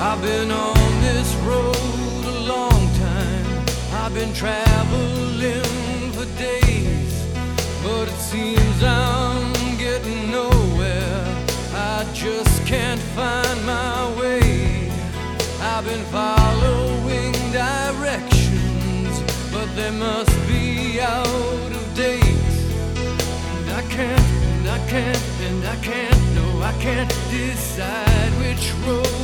I've been on this road a long time. I've been traveling for days, but it seems I'm getting nowhere. I just can't find my way. I've been following directions, but they must be out of date. And I can't, no, I can't decide which road